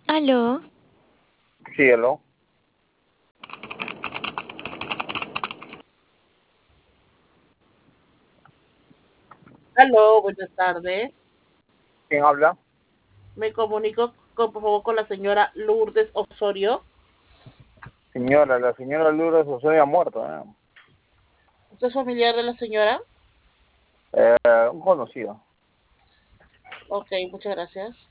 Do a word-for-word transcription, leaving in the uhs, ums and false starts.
Aló, Sí, aló. Aló, buenas tardes. ¿Quién habla? Me comunico con, por favor con la señora Lourdes Osorio. Señora, la señora Lourdes Osorio ha muerto, ¿eh? ¿Usted es familiar de la señora? Eh, un conocido. Ok, muchas gracias.